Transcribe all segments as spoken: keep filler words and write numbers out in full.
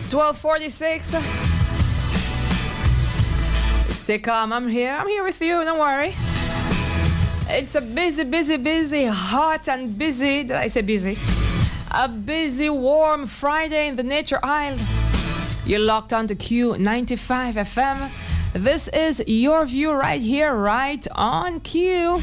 twelve forty-six. Stay calm. I'm here. I'm here with you. Don't worry. It's a busy, busy, busy, hot and busy. Did I say busy? A busy, warm Friday in the Nature Isle. You're locked on to Q ninety-five F M. This is your view right here, right on Q.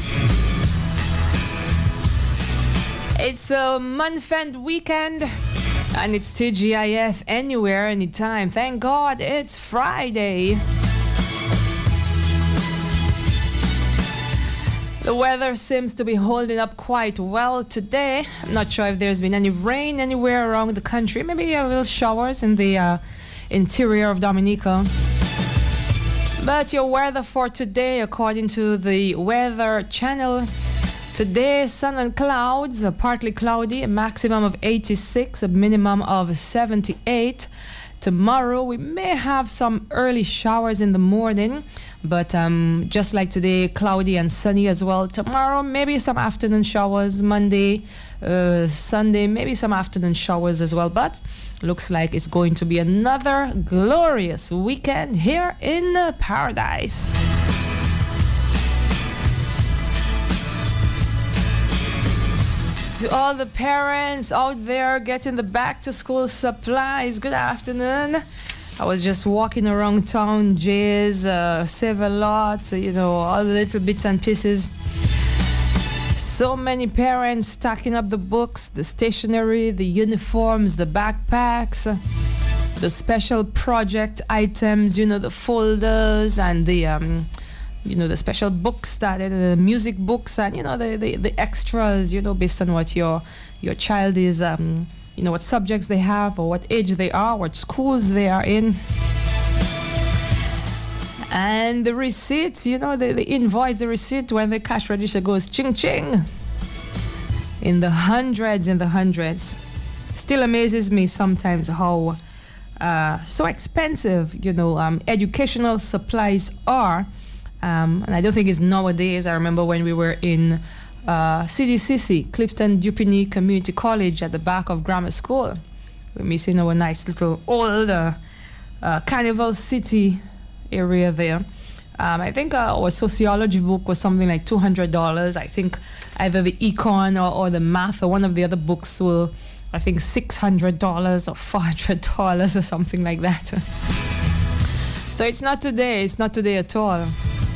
It's a month-end weekend, and it's T G I F anywhere, anytime. Thank God it's Friday. The weather seems to be holding up quite well today. I'm not sure if there's been any rain anywhere around the country. Maybe a little showers in the uh, interior of Dominica. But your weather for today, according to the Weather Channel, today sun and clouds, uh, partly cloudy, a maximum of eighty-six, a minimum of seventy-eight. Tomorrow we may have some early showers in the morning, but um, just like today, cloudy and sunny as well. Tomorrow, maybe some afternoon showers. Monday, uh, Sunday, maybe some afternoon showers as well. But looks like it's going to be another glorious weekend here in uh, paradise. To all the parents out there getting the back-to-school supplies, good afternoon. I was just walking around town, Jay's, uh, Save-A-Lot, you know, all the little bits and pieces. So many parents stacking up the books, the stationery, the uniforms, the backpacks, the special project items, you know, the folders and the, um, you know, the special books, that uh, the music books and, you know, the, the, the extras, you know, based on what your, your child is, um, you know, what subjects they have or what age they are, what schools they are in. And the receipts, you know, the, the invoice, the receipt when the cash register goes ching ching. In the hundreds, in the hundreds. Still amazes me sometimes how uh, so expensive, you know, um, educational supplies are. Um, and I don't think it's nowadays. I remember when we were in Uh, C D C C, Clifton Dupigny Community College at the back of grammar school. We're missing our nice little old uh, uh, Carnival City area there. Um, I think uh, our sociology book was something like two hundred dollars. I think either the econ or, or the math or one of the other books were, I think, six hundred dollars or four hundred dollars or something like that. So it's not today, it's not today at all.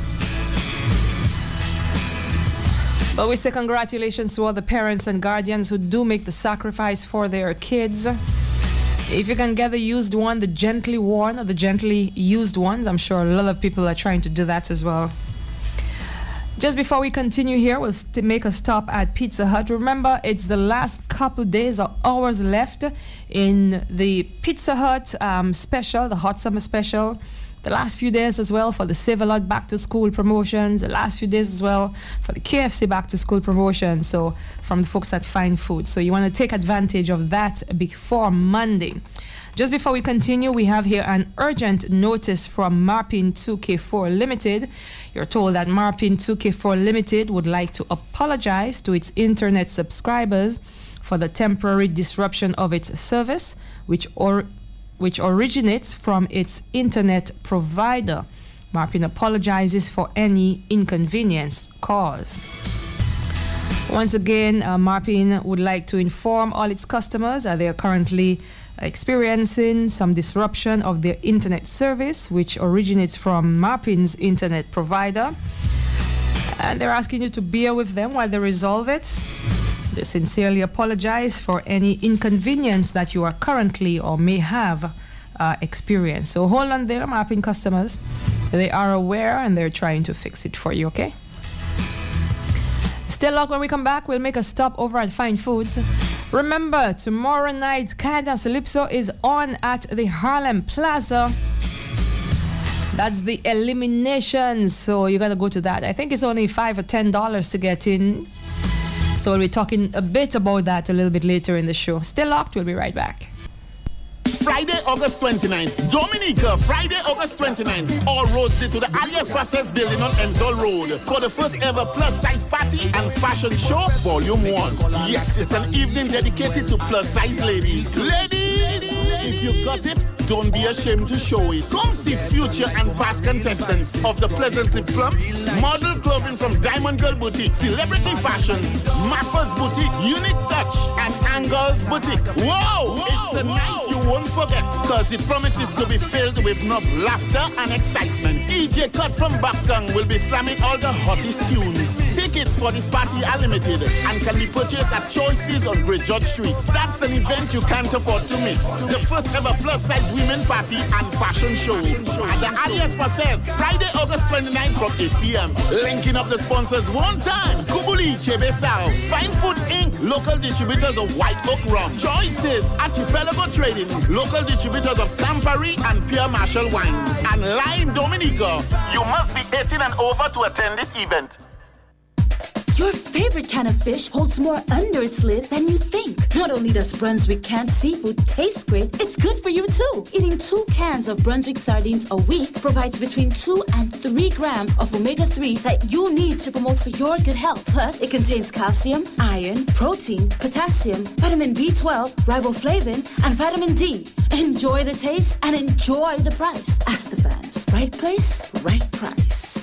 But we say congratulations to all the parents and guardians who do make the sacrifice for their kids. If you can get the used one, the gently worn or the gently used ones, I'm sure a lot of people are trying to do that as well. Just before we continue here, we'll st- make a stop at Pizza Hut. Remember, it's the last couple days or hours left in the Pizza Hut um, special, the Hot Summer Special. The last few days as well for the Save-A-Lot back to school promotions, the last few days as well for the K F C back to school promotions, so from the folks at Fine Food. So you want to take advantage of that before Monday. Just before we continue, we have here an urgent notice from Marpin two K four Limited. You're told that Marpin two K four Limited would like to apologize to its internet subscribers for the temporary disruption of its service, which or which originates from its internet provider. Marpin apologizes for any inconvenience caused. Once again, uh, Marpin would like to inform all its customers that they are currently experiencing some disruption of their internet service, which originates from Marpin's internet provider. And they're asking you to bear with them while they resolve it. They sincerely apologize for any inconvenience that you are currently or may have uh, experienced. So hold on there, Marpin customers. They are aware and they're trying to fix it for you, okay? Stay locked. When we come back, we'll make a stop over at Fine Foods. Remember, tomorrow night, Cadence Calypso is on at the Harlem Plaza. That's the elimination, so you gotta go to that. I think it's only five or ten dollars to get in. So we'll be talking a bit about that a little bit later in the show. Stay locked, we'll be right back. Friday, August twenty-ninth, Dominica, Friday, August twenty-ninth. All roads lead to the Alias Process building on Enzo Road for the first ever plus size party and fashion show, volume one. Yes, it's an evening dedicated to plus size ladies. Ladies, if you got it, Don't be ashamed to show it. Come see future and past contestants of the Pleasantly Plump. Model clothing from Diamond Girl Boutique, Celebrity Fashions, Maffa's Boutique, Unique Touch, and Angles Boutique. Whoa! Whoa it's a whoa. night you won't forget, because it promises to be filled with enough laughter and excitement. D J Cut from Bucktown will be slamming all the hottest tunes. Tickets for this party are limited and can be purchased at Choices on Great George Street. That's an event you can't afford to miss. The first ever plus-size women party and fashion show at the Alias Facets, Friday, August twenty-ninth from eight p.m. Linking up the sponsors one time: Kubuli, Chebesao, Fine Food Incorporated, local distributors of White Oak Rum, Choices, Archipelago Trading, local distributors of Campari and Pierre Marshall Wine, and Lime Dominica. You must be eighteen and over to attend this event. Your favorite can of fish holds more under its lid than you think. Not only does Brunswick canned seafood taste great, it's good for you too. Eating two cans of Brunswick sardines a week provides between two and three grams of omega three that you need to promote for your good health. Plus, it contains calcium, iron, protein, potassium, vitamin B twelve, riboflavin, and vitamin D. Enjoy the taste and enjoy the price. Ask the fans. Right place, right price.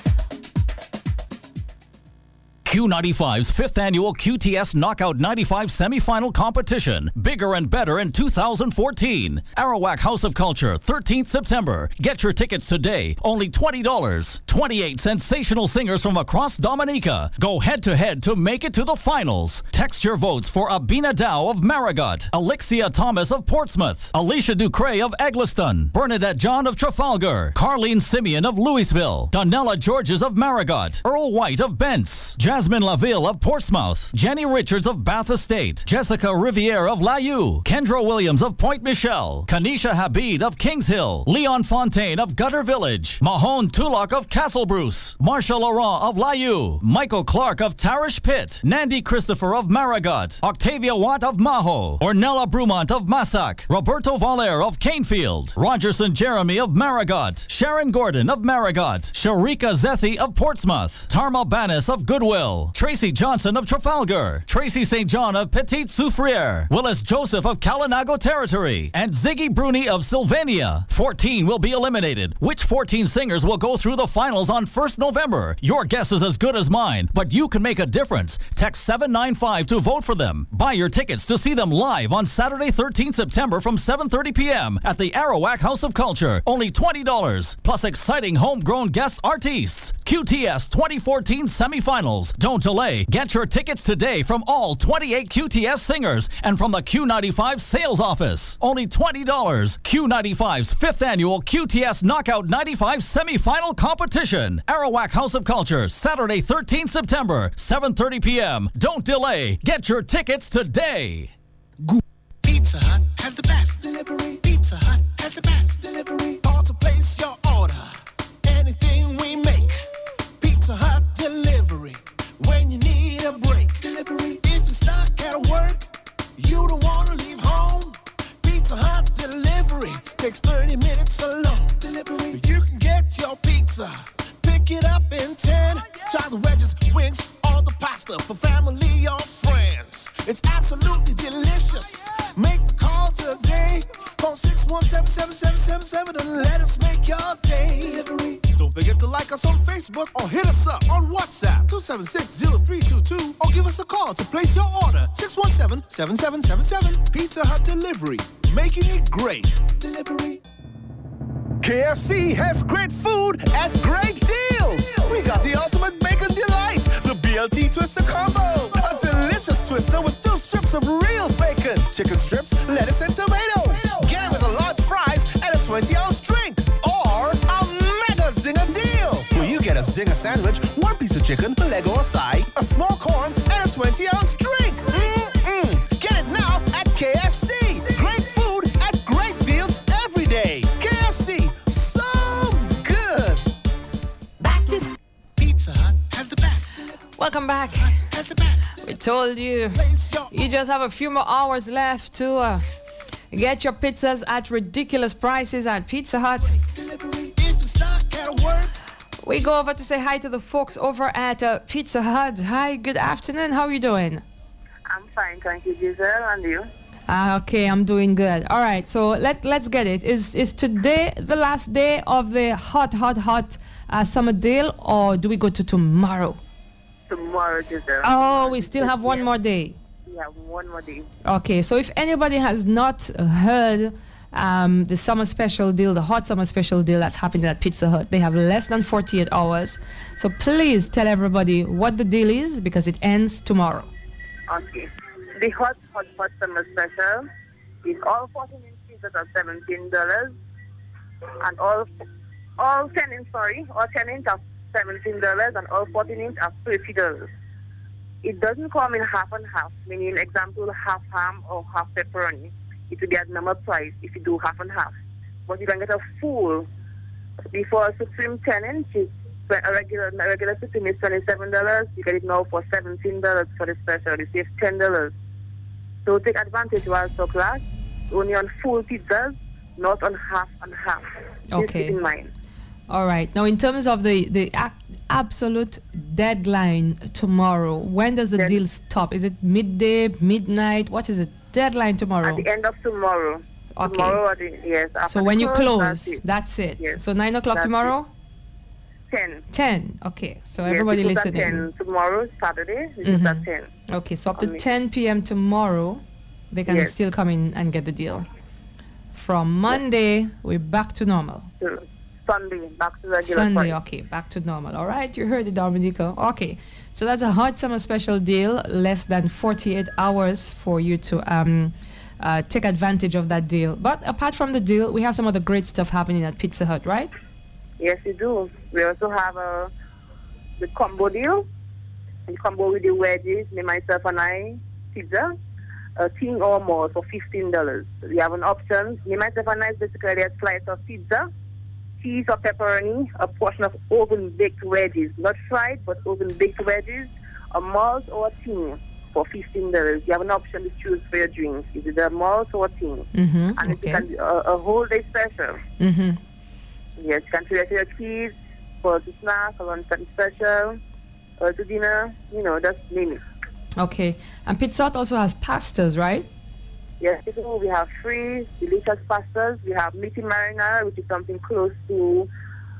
Q ninety-five's fifth annual Q T S Knockout ninety-five semifinal competition. Bigger and better in two thousand fourteen. Arawak House of Culture, thirteenth September. Get your tickets today. Only twenty dollars. twenty-eight sensational singers from across Dominica go head to head to make it to the finals. Text your votes for Abina Dow of Marigot, Alexia Thomas of Portsmouth, Alicia Ducray of Eggleston, Bernadette John of Trafalgar, Carlene Simeon of Louisville, Donella Georges of Marigot, Earl White of Bents, Jasmine Laville of Portsmouth, Jenny Richards of Bath Estate, Jessica Riviere of Layou, Kendra Williams of Point Michelle, Kanisha Habib of Kings Hill, Leon Fontaine of Gutter Village, Mahone Tulloch of Castle Bruce, Marsha Laurent of Layou, Michael Clark of Tarish Pit, Nandy Christopher of Marigot, Octavia Watt of Maho, Ornella Brumont of Massac, Roberto Valer of Canefield, Rogerson Jeremy of Marigot, Sharon Gordon of Marigot, Sharika Zethi of Portsmouth, Tarma Banis of Goodwill, Tracy Johnson of Trafalgar, Tracy Saint John of Petite Soufriere, Willis Joseph of Kalinago Territory, and Ziggy Bruni of Sylvania. fourteen will be eliminated. Which fourteen singers will go through the finals on first November? Your guess is as good as mine, but you can make a difference. Text seven nine five to vote for them. Buy your tickets to see them live on Saturday, thirteenth September from seven thirty p.m. at the Arawak House of Culture. Only twenty dollars, plus exciting homegrown guest artists. Q T S twenty fourteen semifinals. Don't delay. Get your tickets today from all twenty-eight Q T S singers and from the Q ninety-five sales office. Only twenty dollars. Q ninety-five's fifth annual Q T S Knockout ninety-five semifinal competition. Arawak House of Culture, Saturday, thirteenth September, seven thirty p.m. Don't delay. Get your tickets today. Pizza Hut has the best delivery. Pizza Hut has the best delivery. Call to place your order. Anything we make. Pizza Hut delivery. When you need a break, delivery. If you're stuck at work, you don't want to leave home. Pizza Hut delivery takes thirty minutes alone. Delivery. You can get your pizza, pick it up in ten. Try the wedges, wings, or the pasta for family or friends. It's absolutely delicious. Make the call today. Call six one seven, seven seven seven seven and let us make your day. Delivery. Don't forget to like us on Facebook or hit us up on WhatsApp two seven six, zero three two two or give us a call to place your order six one seven, seven seven seven seven. Pizza Hut Delivery, making it great. Delivery. K F C has great food at great deals. We got the ultimate bacon delight, the B L T Twister Combo. A delicious twister with two strips of real bacon, chicken strips, lettuce, and tomatoes. Get it with a large fries and a twenty ounce drink. Or a mega zinger deal, where you get a zinger sandwich, one piece of chicken, a leg or a thigh, a small corn, and a twenty ounce drink. Mm-mm. Get it now at K F C. Great food at great deals every day. K F C, so good. Back to Pizza Hut has the best. Welcome back. Has the best. We told you, you just have a few more hours left to uh, get your pizzas at ridiculous prices at Pizza Hut. We go over to say hi to the folks over at uh, Pizza Hut. Hi, good afternoon. How are you doing? I'm fine, thank you, Giselle. And you? Ah, okay, I'm doing good. All right, so let let's get it. Is is today the last day of the hot, hot, hot uh, summer deal, or do we go to tomorrow? Tomorrow, Giselle. Oh, we still have one more day. We have one more day. Okay, so if anybody has not heard um, the summer special deal, the hot summer special deal that's happening at Pizza Hut, they have less than forty-eight hours. So please tell everybody what the deal is, because it ends tomorrow. Okay. The hot, hot, hot summer special is all fourteen inch pizzas are seventeen dollars, and all all ten inch, sorry, all ten inch are seventeen dollars, and all fourteen inch are thirty dollars. It doesn't come in half and half, meaning, example, half ham or half pepperoni. It will get normal price if you do half and half. But you can get a full. Before Supreme ten inch, is a regular, a regular Supreme is twenty-seven dollars. You get it now for seventeen dollars for the special. You save ten dollars. So take advantage while stock lasts. Only on full pizzas, not on half and half. Please Okay. keep in mind. All right. Now, in terms of the the ac- absolute deadline tomorrow, when does the Yes. deal stop? Is it midday, midnight? What is the deadline tomorrow? At the end of tomorrow. Okay. Tomorrow, at the, yes. So after when you close, that's it. that's it. Yes. So nine o'clock That's tomorrow. ten. Ten. Okay. So Yes, everybody it goes at listening. ten. Tomorrow, Saturday, it is at ten. Okay. So up to Only- ten p.m. tomorrow, they can Yes. still come in and get the deal. From Monday, we're back to normal. So Sunday, back to regular Sunday, price. okay, back to normal. All right, you heard it, Dominica. Okay, so that's a hot summer special deal, less than forty-eight hours for you to um, uh, take advantage of that deal. But apart from the deal, we have some other great stuff happening at Pizza Hut, right? Yes, we do. We also have a the combo deal. The combo with the wedges, me, myself, and I, pizza, a king or more for fifteen dollars. We have an option. Me, myself, and I is basically a slice of pizza, cheese or pepperoni, a portion of oven-baked wedges, not fried, but oven-baked wedges, a malt or a tea for fifteen dollars. You have an option to choose for your drinks. Is it a malt or a tea? Mm-hmm. And Okay. it can be a, a whole day special. Mm-hmm. Yes, you can treat your kids for the snack, or lunch and special, or to dinner, you know, just name it. Okay, and Pizza Hut also has pastas, right? Yes, so we have free, delicious pastas. We have meaty marinara, which is something close to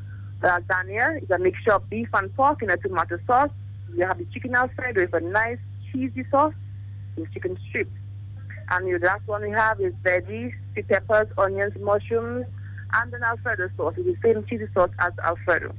lasagna. It's a mixture of beef and pork in a tomato sauce. We have the chicken Alfredo with a nice cheesy sauce with chicken strips. And the last one we have is veggies, sweet peppers, onions, mushrooms, and an Alfredo sauce. It's the same cheesy sauce as Alfredo.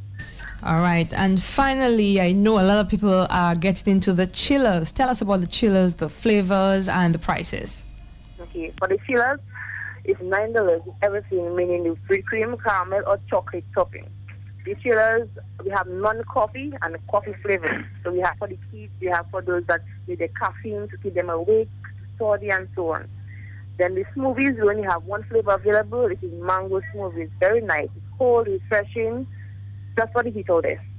All right, and finally, I know a lot of people are getting into the chillers. Tell us about the chillers, the flavors, and the prices. Okay, for the chillers, it's nine dollars. Everything, meaning the free cream, caramel, or chocolate topping. The chillers, we have non-coffee and coffee flavors. So we have for the kids, we have for those that need the caffeine to keep them awake, study, and so on. Then the smoothies, we only have one flavor available. It is mango smoothie. It's very nice. It's cold, refreshing, just for the heat out there.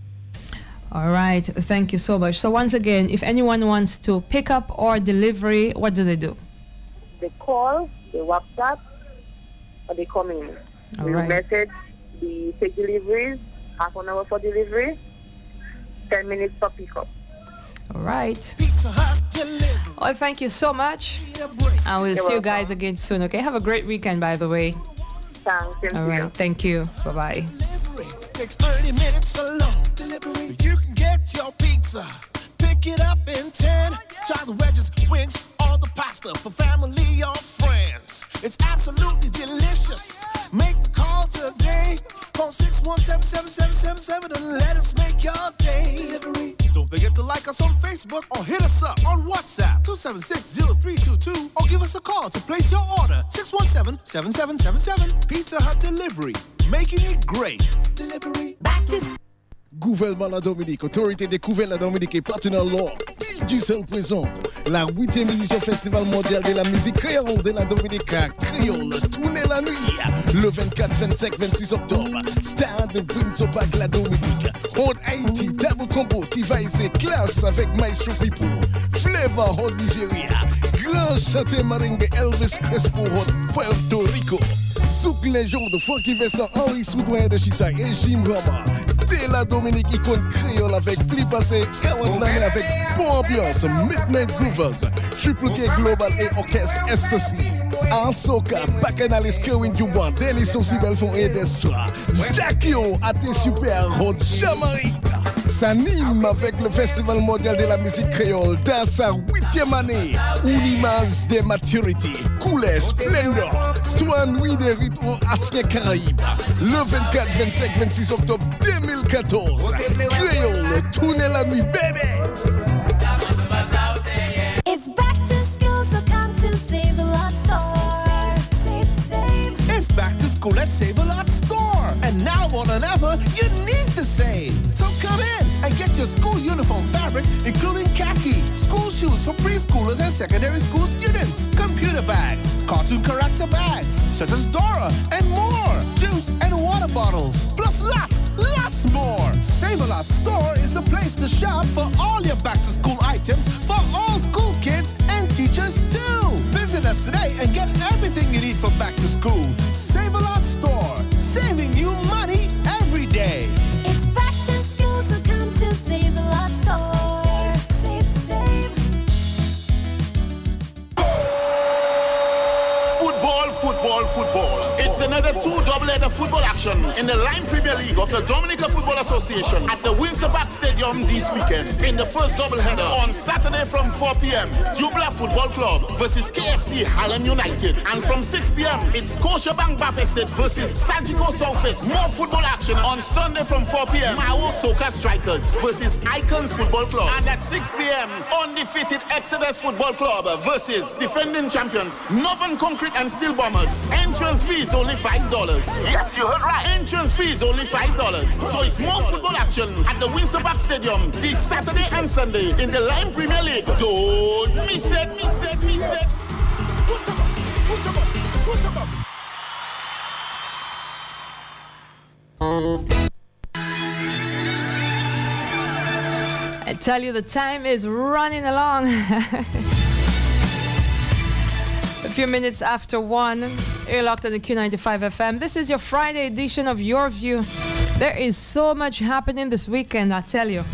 All right, thank you so much. So once again, if anyone wants to pick up or delivery, what do they do? They call, they WhatsApp, or they come in. All We right. message, the take deliveries, half an hour for delivery, ten minutes for pickup. All right. Pizza Hut delivery. Well, thank you so much. A break. And we'll You're see you welcome. guys again soon, okay? Have a great weekend, by the way. Thanks. same All to you. right, thank you. Bye-bye. Delivery takes thirty minutes alone. Delivery. You can get your pizza. Pick it up in ten. Try the wedges, wings, or the pasta for family or friends. It's absolutely delicious. Make the call today. Call six one seven, seven seven seven seven and let us make your day. Delivery. Don't forget to like us on Facebook or hit us up on WhatsApp two seven six, zero three two two or give us a call to place your order six one seven, seven seven seven seven. Pizza Hut Delivery, making it great. Delivery. Back to Gouvernement la Dominique, Autorité des Couverts la Dominique et partenaire Law, Digicel présente la huitième édition Festival mondial de la musique créole de la Dominique à Créole, tournée la nuit, le vingt-quatre, vingt-cinq, vingt-six octobre, Stade Prince of la Dominique, Hot Haïti, Double Combo, T-Vice, classe avec Maestro People, Flavor Hot Nigeria, Grand Chanté Maringue Elvis Crespo Hot Puerto Rico, Souk légende Frankie Vincent, Henri Soudoyen de Chita et Jim Rama. T'es la Dominique icône créole avec plus passé quarante années avec bonne ambiance, Midnight Groovers, Triple K Global et Orchestre Ecstasy. En soca, Bacchanalist Kerwin Dubois, Dennis Ossi Belfond et Destra, Jackie O, à tes super hot Jamaica. S'anime avec le Festival mondial de la musique créole dans sa huitième année, où l'image des maturités, couleur, splendeur, trois nuits de rites anciens Caraïbes, le vingt-quatre, vingt-cinq, vingt-six octobre deux mille quatorze. Créole, tournez la nuit, bébé! It's back to school, so come to Save a Lot Store. Save, save, save. It's back to school at Save a Lot Store. And now more than ever, you need to save. So come in and get your school uniform fabric, including khaki, school shoes for preschoolers and secondary school students, computer bags, cartoon character bags, such as Dora, and more, juice and water bottles, plus lots, lots more. Save a Lot Store is the place to shop for all your back-to-school items for all school kids and teachers too. Visit us today and get everything you need for back to school. Save a Lot Store, saving you money every day. It's back to school, so come to Save a Lot Store. Save, save, Football, football, football. It's another two double-header football action in the Lime Premier League of the Dominica Football Association at the Windsor Park Stadium this weekend. In the first doubleheader on Saturday from four p.m., Jubla Football Club versus K F C Harlem United. And from six p.m., it's Scotiabank Bafested versus Sagico Southwest. More football action on Sunday from four p.m., Mao Soca Strikers versus Icons Football Club. And at six p.m., undefeated Exodus Football Club versus defending champions Northern Concrete and Steel Bombers. Entrance fees only five dollars. Yes, you heard right. Entrance fees only five dollars. So it's more football action at the Windsor Park Stadium this Saturday and Sunday in the Lime Premier League. Don't miss it, miss it, miss it. Put them up, put them up, put them up. I tell you, the time is running along. A few minutes after one, you're locked on the Q ninety-five F M. This is your Friday edition of Your View. There is so much happening this weekend, I tell you.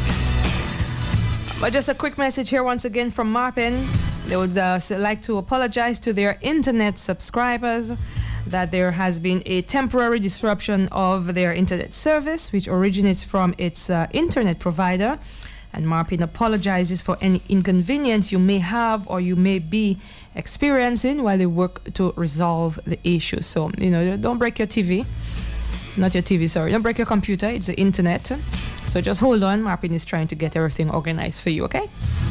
But just a quick message here once again from Marpin. They would uh, like to apologize to their internet subscribers that there has been a temporary disruption of their internet service, which originates from its uh, internet provider. And Marpin apologizes for any inconvenience you may have or you may be experiencing while they work to resolve the issue. So, you know, don't break your T V. Not your T V, sorry. Don't break your computer. It's the internet. So just hold on. Marpin is trying to get everything organized for you, okay?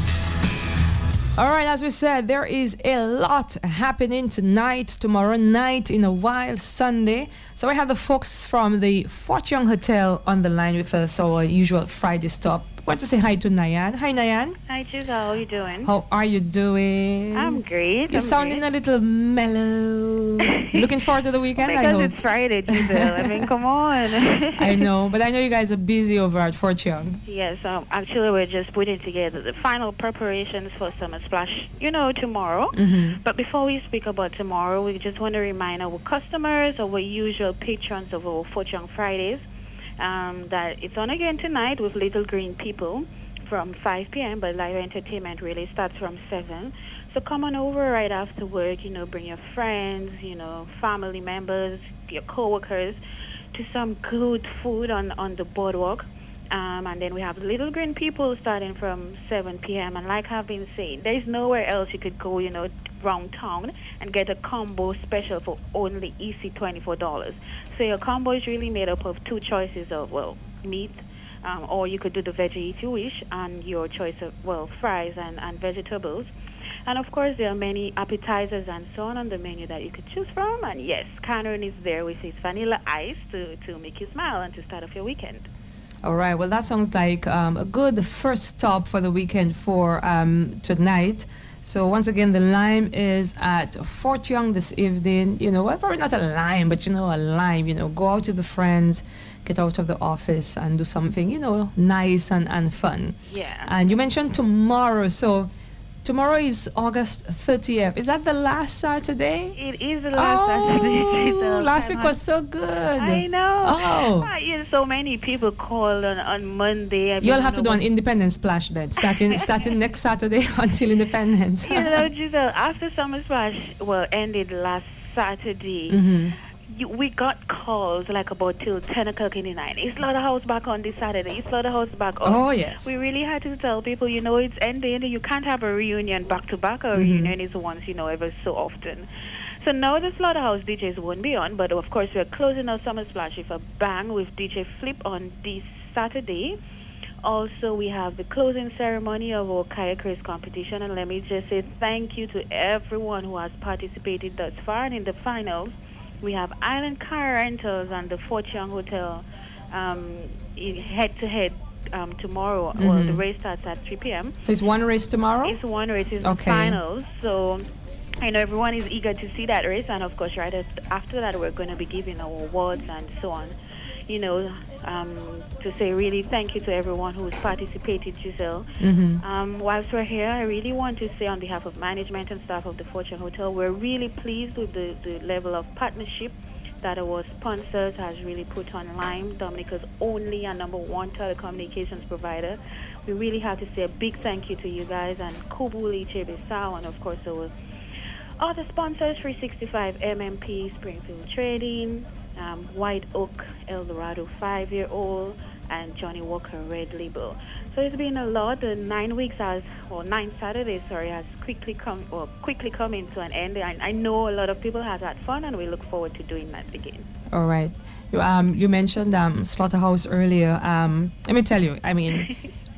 All right, as we said, there is a lot happening tonight, tomorrow night, in a while, Sunday. So we have the folks from the Fort Young Hotel on the line with us, our usual Friday stop. I want to say hi to Nayan. Hi, Nayan. Hi, Giselle. How are you doing? How are you doing? I'm great. You're I'm sounding great. a little mellow. Looking forward to the weekend, I Because hope. it's Friday, Giselle. I mean, come on. I know, but I know you guys are busy over at Fort Young. Yes, um, actually, we're just putting together the final preparations for Summer Splash, you know, tomorrow. Mm-hmm. But before we speak about tomorrow, we just want to remind our customers, our usual patrons of our Fort Young Fridays, um, that it's on again tonight with Little Green People from five p.m., but live entertainment really starts from seven. So come on over right after work, you know, bring your friends, you know, family members, your co-workers to some good food on, on the boardwalk. Um, and then we have Little Green People starting from seven p.m. And like I've been saying, there's nowhere else you could go, you know, around town and get a combo special for only easy twenty-four dollars. So your combo is really made up of two choices of, well, meat, um, or you could do the veggie if you wish, and your choice of, well, fries and, and vegetables. And of course, there are many appetizers and so on on the menu that you could choose from. And yes, Cameron is there with his vanilla ice to, to make you smile and to start off your weekend. All right. Well, that sounds like um, a good first stop for the weekend for um, tonight. So once again, the Lime is at Fort Young this evening. You know, well, probably not a Lime, but you know, a Lime. You know, go out with the friends, get out of the office, and do something, you know, nice and, and fun. Yeah. And you mentioned tomorrow, so tomorrow is August thirtieth. Is that the last Saturday? It is the last Saturday. Oh, So last time week has- was so good. I know. Oh. Ah, yeah, so many people called on, on Monday. I You'll don't have to know do an what- Independence Splash then, starting starting next Saturday until Independence. You know, Giselle, after Summer Splash, well, ended last Saturday, Mhm. you, we got calls like about till ten o'clock in the night. Is Slaughterhouse back on this Saturday? Is Slaughterhouse back on? Oh, yes. We really had to tell people, you know, it's ending. You can't have a reunion back to back. A Mhm. reunion is once, you know, ever so often. So now the Slaughterhouse D Js won't be on, but of course we're closing out Summer Splash with a bang with D J Flip on this Saturday. Also, we have the closing ceremony of our kayak race competition, and let me just say thank you to everyone who has participated thus far. And in the finals, we have Island Car Rentals and the Fort Young Hotel um, in head-to-head um, tomorrow. Well, the Mhm. race starts at three p.m. So it's one race tomorrow? It's one race, it's Okay. the finals. So I know everyone is eager to see that race, and of course, right af- after that, we're going to be giving our awards and so on. You know, um, to say really thank you to everyone who's participated, Giselle. Mhm. Um, whilst we're here, I really want to say on behalf of management and staff of the Fortune Hotel, we're really pleased with the, the level of partnership that our sponsors has really put on Lime, Dominica's only and number one telecommunications provider. We really have to say a big thank you to you guys, and Kubuli, Chebisao, and of course our other sponsors, three sixty-five M M P, Springfield Trading, um, White Oak, El Dorado five-year-old, and Johnny Walker Red Label. So it's been a lot. The nine weeks has, or nine Saturdays, sorry, has quickly come, or quickly come into an end. I, I know a lot of people have had fun, and we look forward to doing that again. All right. You, um, you mentioned um, Slaughterhouse earlier. Um, let me tell you, I mean,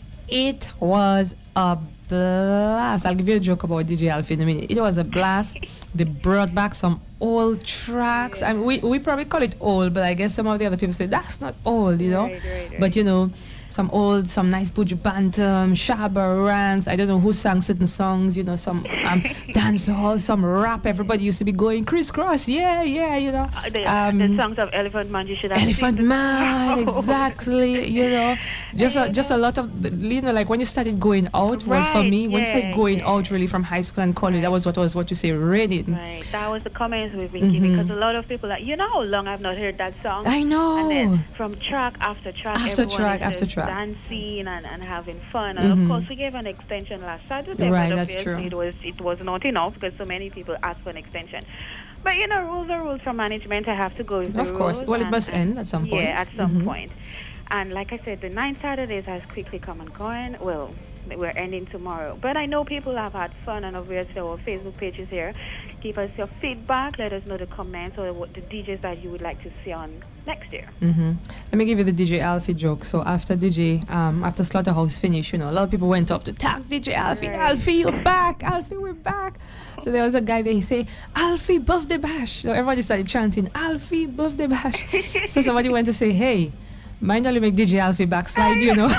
it was a blast. I'll give you a joke about D J Alfie in a minute. It was a blast. They brought back some old tracks. I mean, we, we probably call it old, but I guess some of the other people say that's not old, you know. Right, right, right. But you know, some old, some nice Buju Bantam, Shabba Ranks. I don't know who sang certain songs. You know, some um, dancehall, some rap. Everybody used to be going crisscross. Yeah, yeah, you know. Uh, the, Um, the songs of Elephant Man, you should have Elephant seen the- Man, exactly. You know, just a, just a lot of, you know, like when you started going out. Well, for Right, me, when you yeah, started going yeah. out really from high school and college, that was what was what you say, reading. Right, that was the comments we've been giving, Mhm. because a lot of people are like, you know how long I've not heard that song? I know. And then from track after track, After everyone track is after just track. dancing and, and having fun. And Mhm. of course, we gave an extension last Saturday, Right, but that's obviously true. it was it was not enough because so many people asked for an extension. But you know, rules are rules from management. I have to go with the Of course. rules, Well, it and- must and- end at some point. Yeah, at some Mhm. point. And like I said, the nine Saturdays has quickly come and gone. Well, we're ending tomorrow. But I know people have had fun, and obviously our Facebook page is here. Give us your feedback. Let us know the comments or what the D Js that you would like to see on next year. hmm Let me give you the D J Alfie joke. So after D J, um, after Slaughterhouse finished, you know, a lot of people went up to tag D J Alfie. Right. Alfie, you're back. Alfie, we're back. So there was a guy there. He say, Alfie, birthday bash. So everybody started chanting, Alfie, birthday bash. So somebody went to say, hey, mind only make D J Alfie backslide, you know.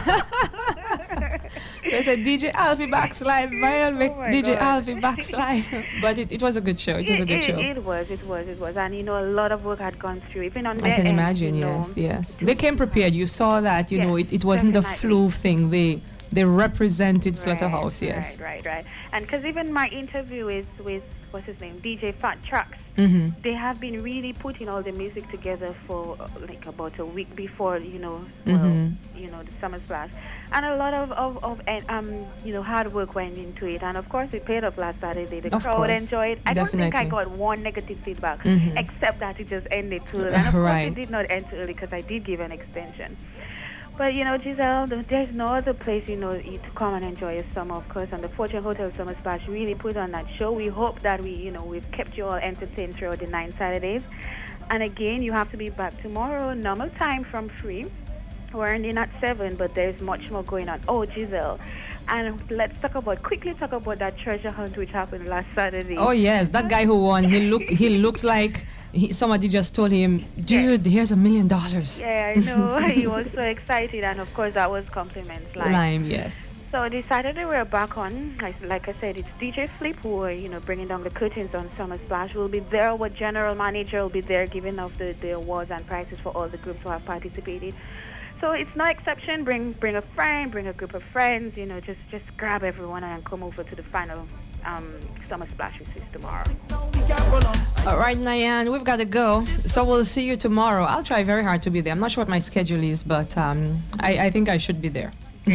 So I said, D J Alfie backslide. Mind make Oh my D J God. Alfie backslide. But it, it was a good show. It was a good it, show. it was, it was, it was. And you know, a lot of work had gone through, even on I their can end, imagine, you know. yes, yes. They came prepared. You saw that, you know, Yes, it, it wasn't the definitely. flu thing. They they represented Right, Slaughterhouse, yes. Right, right, right. And because even my interview is with, what's his name, D J Fat Tracks, hmm they have been really putting all the music together for uh, like about a week before, you know, well, Mhm. you know, the Summer Splash. And a lot of, of, of uh, um, you know, hard work went into it. And of course, it paid off last Saturday. The Of crowd course, enjoyed. I don't think I definitely. got one negative feedback, Mhm. except that it just ended too early. And of Right. course, it did not end too early because I did give an extension. But you know, Giselle, th- there's no other place, you know, you to come and enjoy your summer, of course. And the Fortune Hotel Summer Splash really put on that show. We hope that we, you know, we've kept you all entertained throughout the nine Saturdays. And again, you have to be back tomorrow, normal time from three. We're ending at seven, but there's much more going on. Oh, Giselle. And let's talk about, quickly talk about that treasure hunt which happened last Saturday. Oh yes, that guy who won, he look he looks like he, somebody just told him, dude, here's a million dollars. Yeah, I know. He was so excited. And of course, that was compliments. Like, Lime, yes. So this Saturday we're back on. Like, like I said, it's D J Flip who are, you know, bringing down the curtains on Summer Splash. We'll be there. Our general manager will be there giving out the, the awards and prizes for all the groups who have participated. So it's no exception. Bring bring a friend, bring a group of friends. You know, just just grab everyone and come over to the final um, Summer Splash Resist tomorrow. All right, Nyan, we've got to go. So we'll see you tomorrow. I'll try very hard to be there. I'm not sure what my schedule is, but um, I, I think I should be there.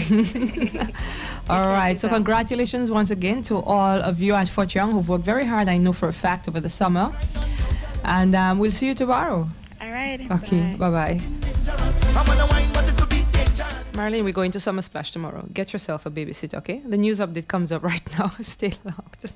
All right, so congratulations once again to all of you at Fort Young who've worked very hard, I know for a fact, over the summer. And um, we'll see you tomorrow. All right. Okay, bye-bye. Marlene, we're going to Summer Splash tomorrow. Get yourself a babysitter, okay? The news update comes up right now. Stay locked.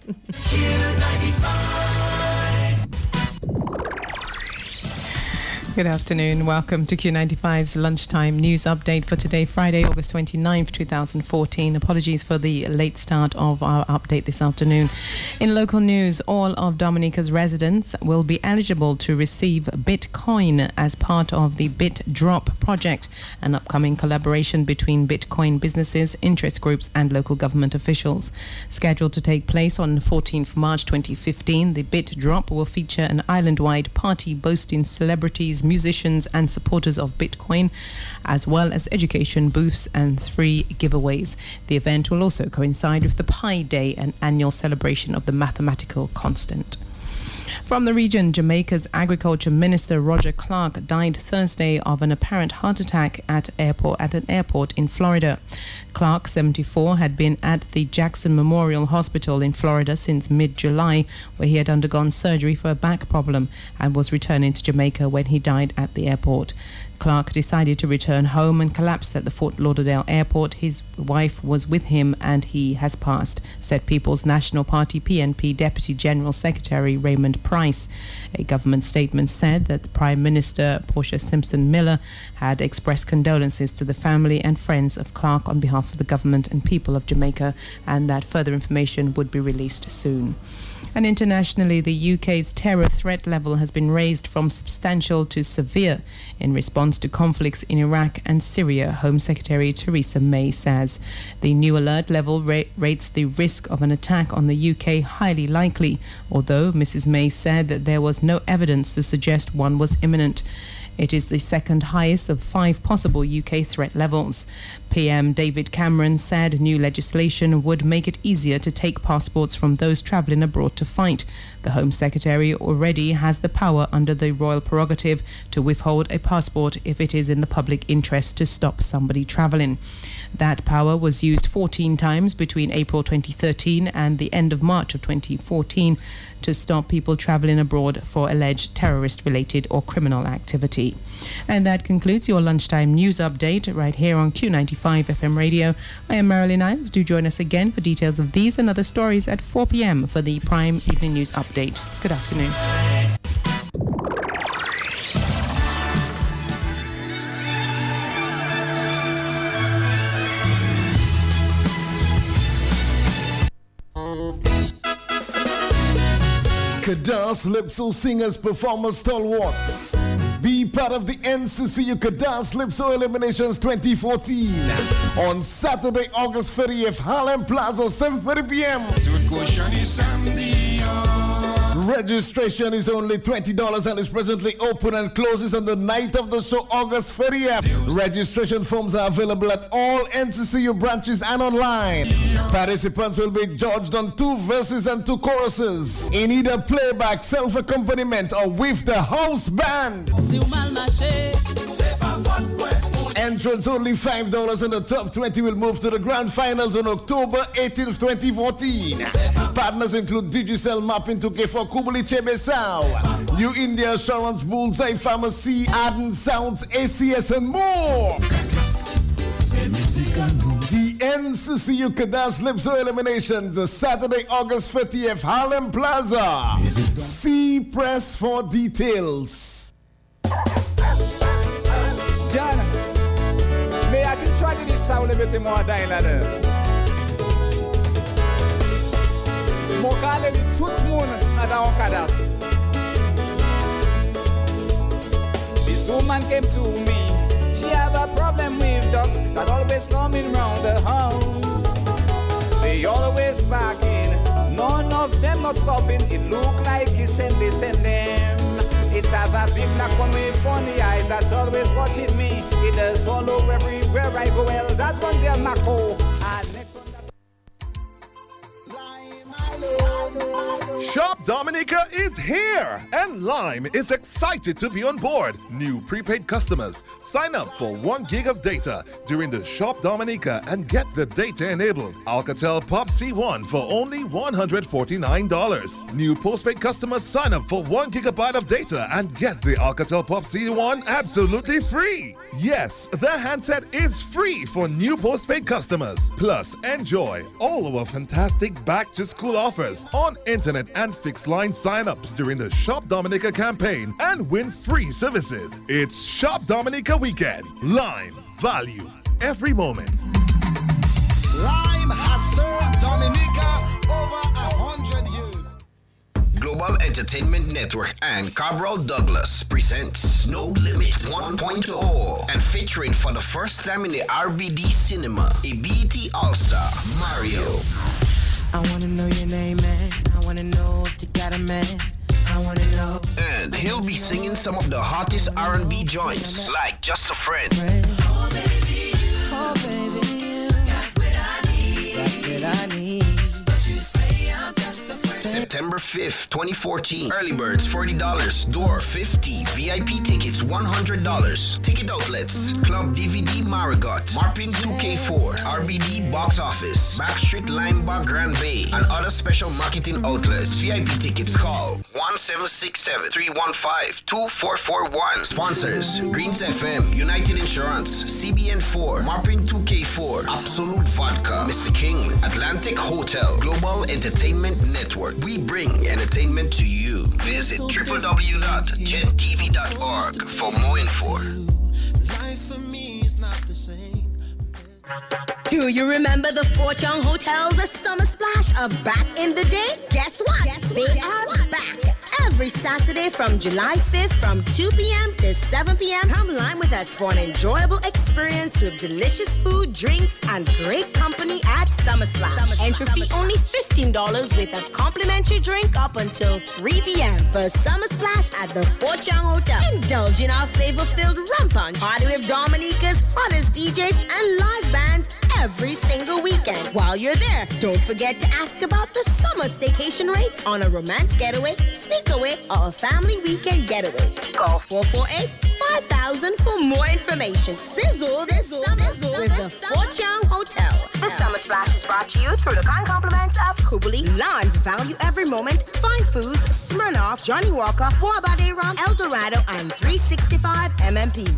Good afternoon. Welcome to Q ninety-five's lunchtime news update for today, Friday, August twenty-ninth, twenty fourteen. Apologies for the late start of our update this afternoon. In local news, all of Dominica's residents will be eligible to receive Bitcoin as part of the BitDrop project, an upcoming collaboration between Bitcoin businesses, interest groups and local government officials. Scheduled to take place on the fourteenth of March twenty fifteen, the BitDrop will feature an island-wide party boasting celebrities, musicians and supporters of Bitcoin, as well as education booths and three giveaways. The event will also coincide with the Pi Day, an annual celebration of the mathematical constant. From the region, Jamaica's Agriculture Minister Roger Clark died Thursday of an apparent heart attack at airport at an airport in Florida. Clark, seventy-four, had been at the Jackson Memorial Hospital in Florida since mid-July, where he had undergone surgery for a back problem and was returning to Jamaica when he died at the airport. Clark decided to return home and collapsed at the Fort Lauderdale airport. His wife was with him and he has passed, said People's National Party P N P Deputy General Secretary Raymond Price. A government statement said that the Prime Minister Portia Simpson Miller had expressed condolences to the family and friends of Clark on behalf of the government and people of Jamaica, and that further information would be released soon. And internationally, the U K's terror threat level has been raised from substantial to severe in response to conflicts in Iraq and Syria, Home Secretary Theresa May says. The new alert level ra- rates the risk of an attack on the U K highly likely, although Missus May said that there was no evidence to suggest one was imminent. It is the second highest of five possible U K threat levels. P M David Cameron said new legislation would make it easier to take passports from those travelling abroad to fight. The Home Secretary already has the power under the royal prerogative to withhold a passport if it is in the public interest to stop somebody travelling. That power was used fourteen times between April twenty thirteen and the end of March of twenty fourteen to stop people travelling abroad for alleged terrorist-related or criminal activity. And that concludes your lunchtime news update right here on Q ninety-five F M Radio. I am Marilyn Ives. Do join us again for details of these and other stories at four p.m. for the Prime Evening News Update. Good afternoon. Kadas Lipso Singers Performers Stalwarts. Be part of the N C C U Kadas Lipso Eliminations twenty fourteen on Saturday, August thirtieth, Harlem Plaza, seven thirty p.m. Registration is only twenty dollars and is presently open and closes on the night of the show, August thirtieth. Registration forms are available at all N C C U branches and online. Participants will be judged on two verses and two choruses in either playback, self-accompaniment, or with the house band. Entrance only five dollars and the top twenty will move to the grand finals on October eighteenth, twenty fourteen. Partners include Digicel Mapping two K for Kubuli Chebe Sound, New India Assurance, Bullseye Pharmacy, Arden Sounds, A C S and more. The N C C U Kadas Lipso Eliminations, Saturday, August thirtieth, Harlem Plaza. See press for details. John, may I can try this sound a bit more dilated. Mokale di tout moun at Kadas. This woman came to me. She have a problem with dogs that always coming round the house. They always barking, none of them not stopping. It look like he send they send them. It have a big black one with funny eyes that always watching me. It does follow everywhere I go. Well, that's one there, Mako. And next one, that's Shop Dominica is here, and Lime is excited to be on board. New prepaid customers, sign up for one gig of data during the Shop Dominica and get the data enabled Alcatel Pop C one for only one hundred forty-nine dollars. New postpaid customers, sign up for one gigabyte of data and get the Alcatel Pop C one absolutely free. Yes, the handset is free for new postpaid customers. Plus, enjoy all our fantastic back-to-school offers on internet and fixed line sign-ups during the Shop Dominica campaign and win free services. It's Shop Dominica Weekend. Lime. Value. Every moment. Lime has served Dominica over a hundred years. Global Entertainment Network and Cabral Douglas presents No Limit one point oh, and featuring for the first time in the R B D cinema, a B E T All-Star, Mario. I wanna know your name, man. I wanna know if you got a man. I wanna know. And he'll be singing some of the hottest R and B joints, like Just a Friend. Oh baby, oh baby, you got what I need. Got what I need. But you say I'm just a friend. September fifth, twenty fourteen. Early birds forty dollars, door fifty dollars, V I P tickets one hundred dollars. Ticket outlets: Club D V D Marigot, Marpin two K four, R B D Box Office, Backstreet Limebach Grand Bay, and other special marketing outlets. V I P tickets call one seven six seven, three one five, two four four one. Sponsors: Greens F M, United Insurance, C B N four, Marpin two K four, Absolute Vodka, Mister King, Atlantic Hotel, Global Entertainment Network. We bring entertainment to you. Visit w w w dot gen t v dot org for more info. Life for me is not the same. Do you remember the Fort Young Hotels, a summer splash of back in the day? Guess what? Guess they what? are what? back. Every Saturday from July fifth from two p.m. to seven p.m. Come line with us for an enjoyable experience with delicious food, drinks, and great company at Summer Splash. Summer Entry Summer fee Splash. Only fifteen dollars with a complimentary drink up until three p.m. for Summer Splash at the Fort Young Hotel. Indulge in our flavor-filled rum punch, party with Dominica's hottest D Js and live bands every single weekend. While you're there, don't forget to ask about the summer staycation rates on a romance getaway, sneak away, or a family weekend getaway. Call four four eight, five thousand for more information. Sizzle this summer sizzle with the Fort Young Hotel. The Summer Splash is brought to you through the kind compliments of Kubali, Lime, Value Every Moment, Fine Foods, Smirnoff, Johnny Walker, Wabade Rum, El Dorado, and three sixty-five M M P.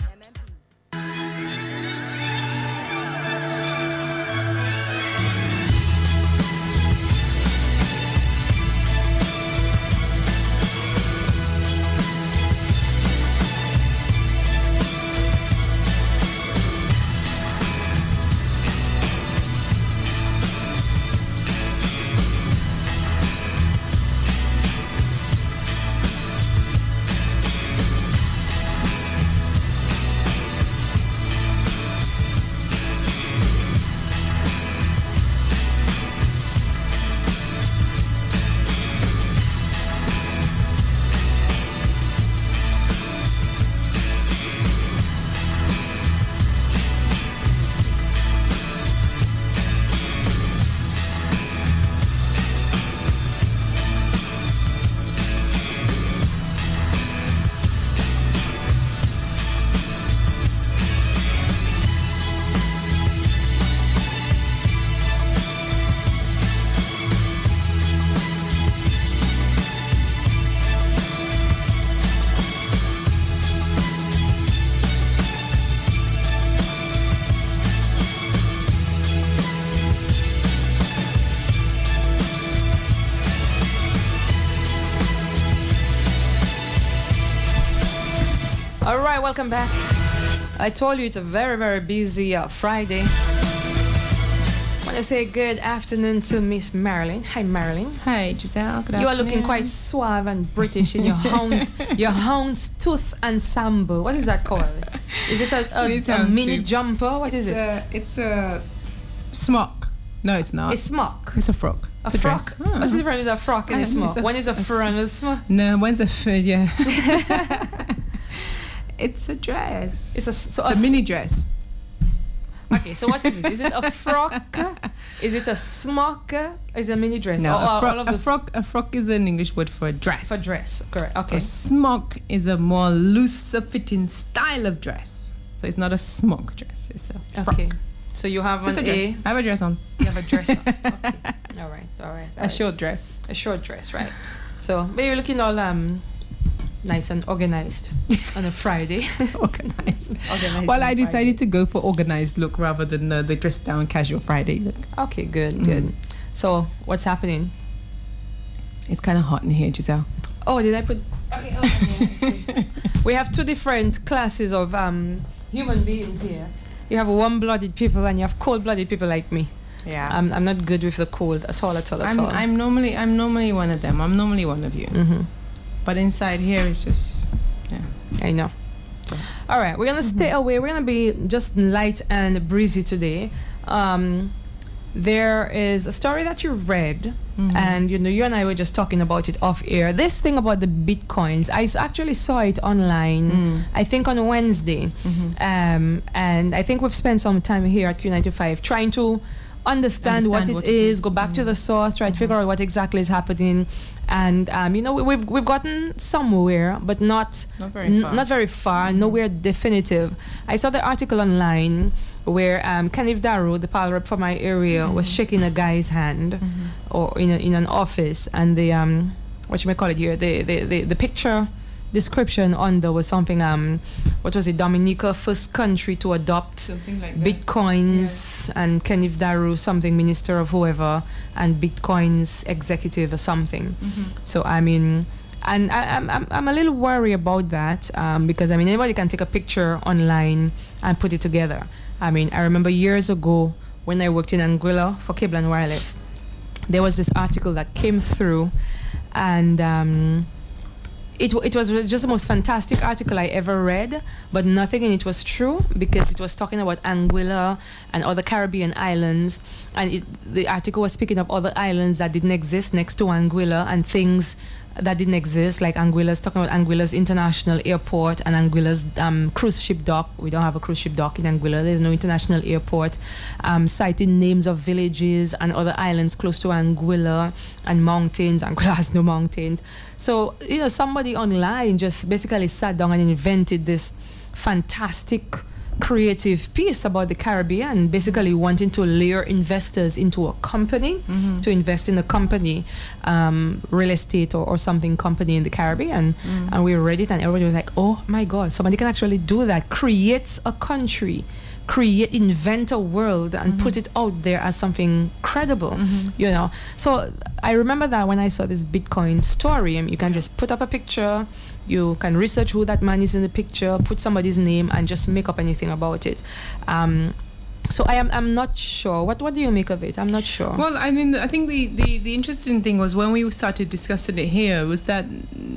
All right, welcome back. I told you it's a very, very busy uh, Friday. I want to say good afternoon to Miss Marilyn. Hi, Marilyn. Hi, Giselle. Good you afternoon. are looking quite suave and British in your hounds, your hounds tooth ensemble. What is that called? Is it a, a, It is a hounds mini tooth. jumper? What is It's it? a- it's a smock. No, it's not. A smock. It's a frock. A It's a frock. dress. Oh. What's the difference with a frock and a Um, smock? it's a- One is a a s- fur and a smock. No, one's a f- yeah. It's a dress. It's a, so it's a s- mini dress. Okay, so what is it? Is it a frock? Is it a smock? Is it a mini dress? No, Or- a, or frock, all of a the- frock. A frock is an English word for a dress. For dress, correct. Okay. A smock is a more looser fitting style of dress. So it's not a smock dress. It's a frock. Okay. So you have Just an a dress. A. I have a dress on. You have a dress on. Okay. All right. All right. A short dress. A short dress, right? So, but you're looking all um nice and organized on a Friday. Organized. Organized. Well, on I a Friday. decided to go for organized look rather than uh, the dress down casual Friday look. Okay, good, Mm. good. So, what's happening? It's kind of hot in here, Giselle. Oh, did I put? Okay. Oh, yeah, we have two different classes of um, human beings here. You have warm-blooded people and you have cold-blooded people like me. Yeah. I'm, I'm not good with the cold at all, at all, at I'm, all. I'm normally I'm normally one of them. I'm normally one of you. Mm-hmm. But inside here it's just yeah. I know. All right, we're gonna stay away. We're gonna be just light and breezy today. Um, there is a story that you read, Mhm. and you know, you and I were just talking about it off air. This thing about the bitcoins, I s- actually saw it online. Mm. I think on Wednesday, Mhm. um, and I think we've spent some time here at Q ninety-five trying to understand, Understand what, it what it is, is. go back to the source, try to figure out what exactly is happening. And um, you know, we, we've we've gotten somewhere, but not Not very n- far. not very far, nowhere definitive. I saw the article online where um, Kenneth Darrow, the pal rep for my area, was shaking a guy's hand, or in a, in an office, and the um, what you may call it here, the the, the, the picture description under was something um, what was it? Dominica, first country to adopt Something like that. bitcoins, and Kenneth Darrow, something minister of whoever, and bitcoins executive or something. Mhm. So I mean, and I, I'm I'm I'm a little worried about that um, because I mean anybody can take a picture online and put it together. I mean I remember years ago when I worked in Anguilla for Cable and Wireless, there was this article that came through, and um, it w- it was just the most fantastic article I ever read, but nothing in it was true because it was talking about Anguilla and other Caribbean islands, and it, the article was speaking of other islands that didn't exist next to Anguilla and things that didn't exist, like Anguilla's, talking about Anguilla's international airport and Anguilla's um, cruise ship dock. We don't have a cruise ship dock in Anguilla. There's no international airport. Um, citing names of villages and other islands close to Anguilla and mountains. Anguilla has no mountains. So, you know, somebody online just basically sat down and invented this fantastic creative piece about the Caribbean, basically wanting to lure investors into a company, Mhm. to invest in a company, um, real estate or, or something company in the Caribbean. Mm. And we read it and everybody was like, oh my God, somebody can actually do that, create a country, create, invent a world and put it out there as something credible, Mhm. you know. So I remember that when I saw this Bitcoin story, and you can just put up a picture, you can research who that man is in the picture, put somebody's name, and just make up anything about it. Um, so I am I'm not sure. What what do you make of it? I'm not sure. Well, I mean, I think the, the, the interesting thing was when we started discussing it here was that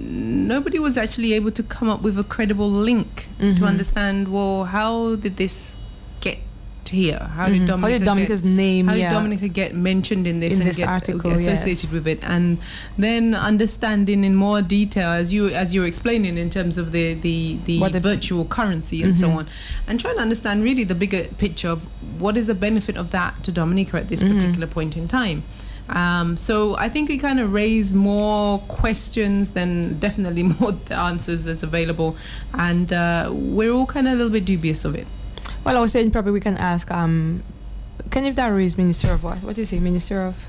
nobody was actually able to come up with a credible link Mhm. to understand, well, how did this get here? How did Mhm. How Dominica did Dominica's get, name, How yeah. did Dominica get mentioned in this In and this get, article, get associated yes. with it? And then understanding in more detail, as you as you were explaining in terms of the the, the, What the- virtual currency and so Mhm. on, and trying to understand really the bigger picture of what is the benefit of that to Dominica at this Mhm. particular point in time. Um, so I think it kind of raised more questions than definitely more answers that's available, and uh, we're all kind of a little bit dubious of it. Well, I was saying probably we can ask. Um, Kenneth Darrow is Minister of what? What is he? Minister of?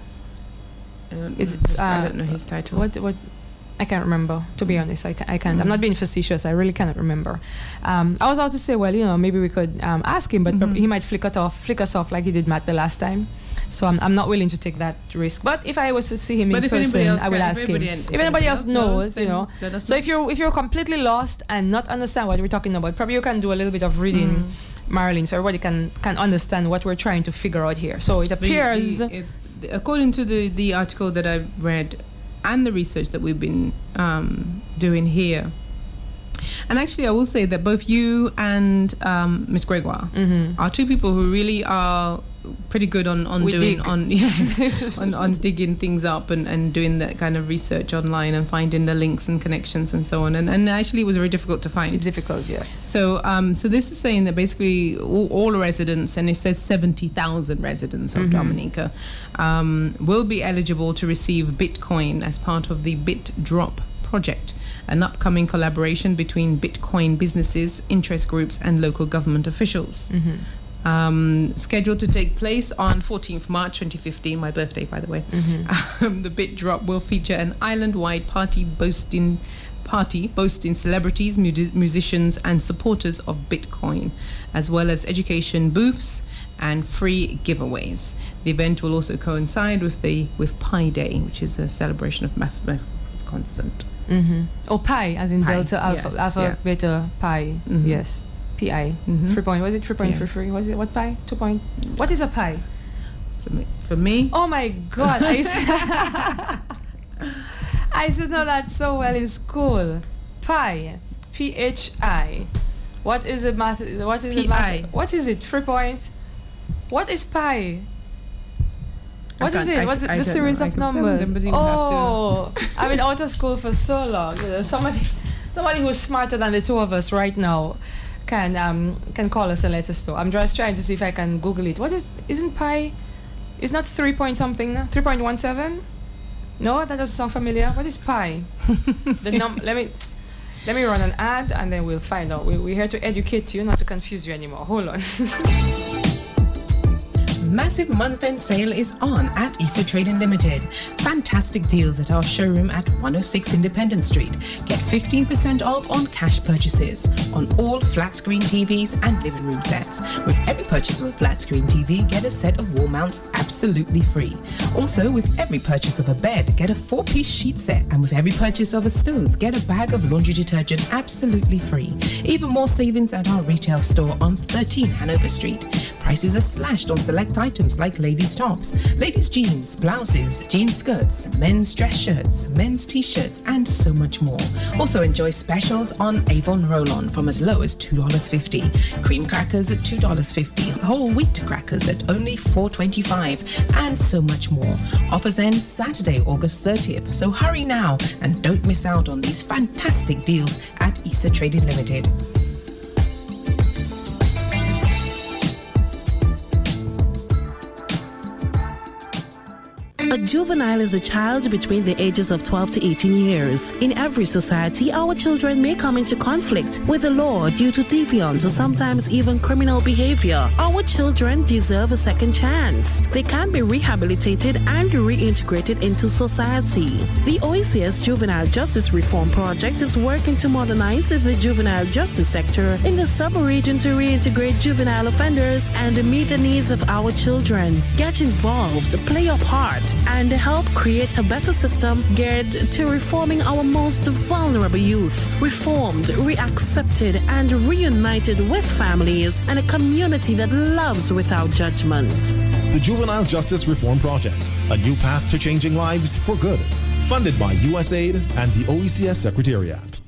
I don't, Is know it, his- I uh, don't know his title. What what? I can't remember. To be honest, I, ca- I can't. I'm not being facetious. I really cannot remember. Um, I was about to say, well, you know, maybe we could um, ask him, but prob- he might flick it off, flick us off like he did Matt the last time. So I'm, I'm not willing to take that risk. But if I was to see him But in if anybody person, else I will can- ask if him. anybody- If if anybody anybody else else knows, knows, you then know. let us So know. if you're if you're completely lost and not understand what we're talking about, probably you can do a little bit of reading, Marilyn, so everybody can can understand what we're trying to figure out here. So it The- appears. the- it- the- according to the, the article that I've read and the research that we've been um, doing here, And actually, I will say that both you and um, Miss Gregoire Mm-hmm. are two people who really are pretty good on, on We doing dig. on yes, on, on digging things up and, and doing that kind of research online and finding the links and connections and so on. And and actually, it was very difficult to find. It's difficult, yes. So um so this is saying that basically all, all residents, and it says seventy thousand residents of Mhm. Dominica, um, will be eligible to receive Bitcoin as part of the Bit Drop project, an upcoming collaboration between Bitcoin businesses, interest groups, and local government officials. Mhm. Um, scheduled to take place on fourteenth March twenty fifteen, my birthday, by the way. Mhm. Um, the Bit Drop will feature an island-wide party boasting party boasting celebrities, mu- musicians, and supporters of Bitcoin, as well as education booths and free giveaways. The event will also coincide with the with Pi Day, which is a celebration of mathematical constant. Mm-hmm. Oh, pi, as in Pi, delta, alpha, yes, alpha, yeah. beta, pi. Mhm. Yes, pi. Mhm. Three point. Was it three point Yeah. three three? Was it what pi? Two point. What is a pi? For me, for me Oh my God! I used, I used to know that so well in school. Pi, P H I. What is it? Math? What is it? P I. Math, what is it? Three point. What is pi? What is can't- it? I- What's it? I the don't series know. I of can tell numbers? them, but you have to- Oh, I've been out of school for so long. You know, somebody, somebody who's smarter than the two of us right now can um can call us and let us know. I'm just trying to see if I can Google it. What is? Isn't pi? It's not three point something? No? Three point one seven? No, that doesn't sound familiar. What is pi? The num. Let me. Let me run an ad and then we'll find out. We, we're here to educate you, not to confuse you anymore. Hold on. Massive month-end sale is on at Issa Trading Limited. Fantastic deals at our showroom at one oh six Independence Street. Get fifteen percent off on cash purchases on all flat screen T Vs and living room sets. With every purchase of a flat screen T V, get a set of wall mounts absolutely free. Also, with every purchase of a bed, get a four-piece sheet set. And with every purchase of a stove, get a bag of laundry detergent absolutely free. Even more savings at our retail store on thirteen Hanover Street. Prices are slashed on select items like ladies' tops, ladies' jeans, blouses, jean skirts, men's dress shirts, men's t-shirts, and so much more. Also enjoy specials on Avon Roll-On from as low as two dollars fifty, cream crackers at two dollars fifty, whole wheat crackers at only four dollars twenty-five, and so much more. Offers end Saturday, August thirtieth, so hurry now and don't miss out on these fantastic deals at Issa Trading Limited. A juvenile is a child between the ages of twelve to eighteen years. In every society, our children may come into conflict with the law due to deviant or sometimes even criminal behavior. Our children deserve a second chance. They can be rehabilitated and reintegrated into society. The O E C S Juvenile Justice Reform Project is working to modernize the juvenile justice sector in the sub-region to reintegrate juvenile offenders and meet the needs of our children. Get involved, play your part, and help create a better system geared to reforming our most vulnerable youth, reformed, reaccepted, and reunited with families and a community that loves without judgment. The Juvenile Justice Reform Project, a new path to changing lives for good. Funded by U S A I D and the O E C S Secretariat.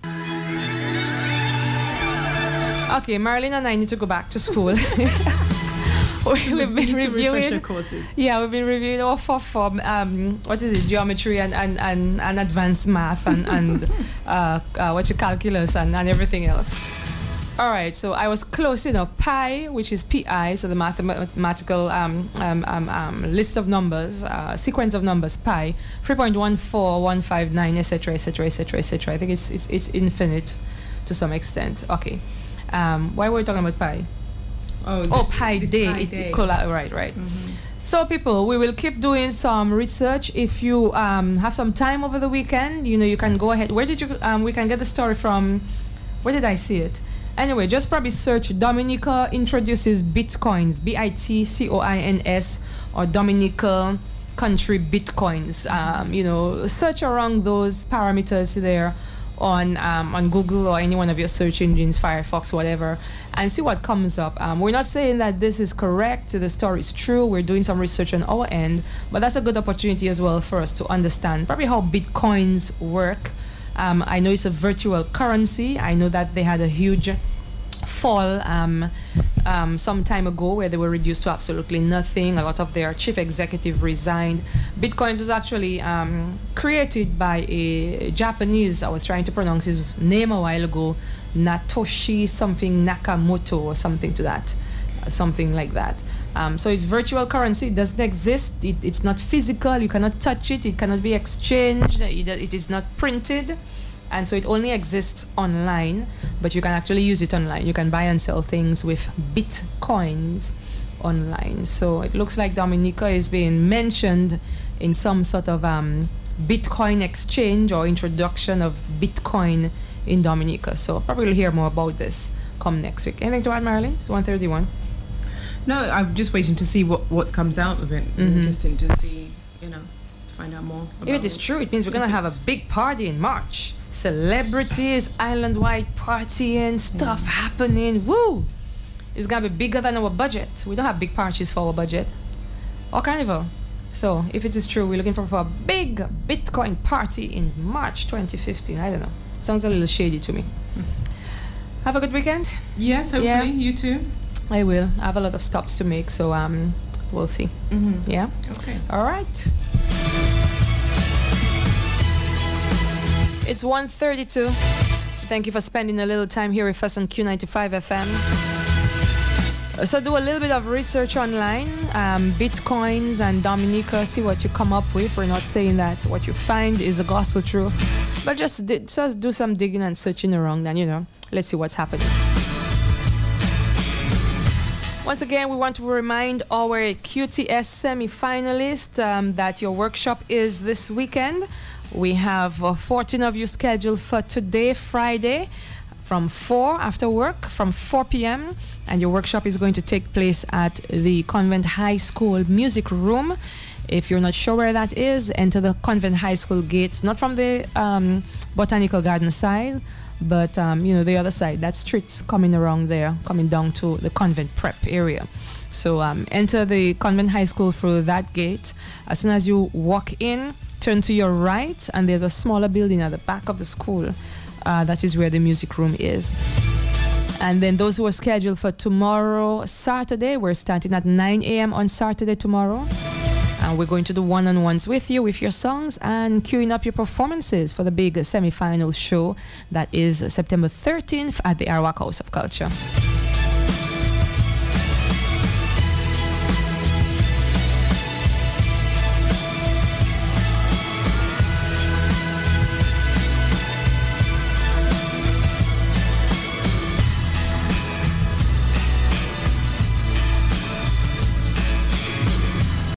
Okay, Marilyn and I need to go back to school. we, we've been reviewing courses. Yeah, we've been reviewing our fourth form. Um, what is it? Geometry and and, and, and advanced math and and uh, uh, what you calculus and, and everything else. All right, so I was close enough. Pi, which is P I, so the mathematical um, um, um, um, list of numbers, uh, sequence of numbers. Pi, three point one four one five nine, et cetera, et cetera, et cetera, et cetera. I think it's it's it's infinite to some extent. Okay, um, why were we talking about pi? Oh, oh this- Pi this Day. Pi It- Day. it colla- right, right. So, people, we will keep doing some research. If you um, have some time over the weekend, you know, you can go ahead. Where did you? Um, we can get the story from. Where did I see it? Anyway, just probably search Dominica introduces Bitcoins, B I T C O I N S, or Dominica country Bitcoins. Um, you know, search around those parameters there on um, on Google or any one of your search engines, Firefox, whatever, and see what comes up. Um, we're not saying that this is correct, the story is true. We're doing some research on our end, but that's a good opportunity as well for us to understand probably how Bitcoins work, Um, I know it's a virtual currency. I know that they had a huge fall um, um, some time ago where they were reduced to absolutely nothing. A lot of their chief executive resigned. Bitcoins was actually um, created by a Japanese, I was trying to pronounce his name a while ago, Natoshi something Nakamoto or something to that, uh, something like that. Um, so it's virtual currency. It doesn't exist. It, it's not physical. You cannot touch it. It cannot be exchanged. It, it is not printed. And so it only exists online, but you can actually use it online. You can buy and sell things with Bitcoins online. So it looks like Dominica is being mentioned in some sort of um, Bitcoin exchange or introduction of Bitcoin in Dominica. So probably we'll hear more about this come next week. Anything to add, Marilyn? It's one thirty-one. No, I'm just waiting to see what, what comes out of it. Mhm. Interesting to see, you know, find out more. If it is true, it means we're going to have a big party in March. Celebrities, island-wide partying, stuff happening. Woo! It's going to be bigger than our budget. We don't have big parties for our budget. Or carnival. So, if it is true, we're looking for, for a big Bitcoin party in March twenty fifteen. I don't know. Sounds a little shady to me. Have a good weekend. Yes, hopefully. Yeah. You too. I will. I have a lot of stops to make, so um, we'll see. Mhm. Yeah? Okay. All right. It's one thirty-two. Thank you for spending a little time here with us on Q ninety-five F M. Uh, So do a little bit of research online, um, Bitcoins and Dominica, see what you come up with. We're not saying that what you find is the gospel truth, but just, di- just do some digging and searching around and, you know, let's see what's happening. Once again, we want to remind our Q T S semi-finalists um, that your workshop is this weekend. We have uh, fourteen of you scheduled for today, Friday, from four after work, from four p.m. And your workshop is going to take place at the Convent High School Music Room. If you're not sure where that is, enter the Convent High School gates, not from the um, Botanical Garden side, but um, you know, the other side. That street's coming around there, coming down to the Convent Prep area. So um, enter the Convent High School through that gate. As soon as you walk in, turn to your right, and there's a smaller building at the back of the school. Uh, that is where the music room is. And then those who are scheduled for tomorrow, Saturday, we're starting at nine a.m. on Saturday tomorrow. And we're going to do one-on-ones with you with your songs and queuing up your performances for the big semi-final show that is September thirteenth at the Arawak House of Culture.